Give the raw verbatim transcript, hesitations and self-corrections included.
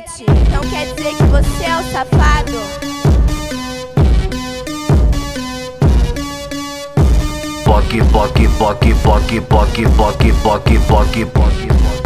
Elite, então quer dizer que você é o safado? Poc, poc, poc, poc, poc, poc, poc, poc, poc, poc.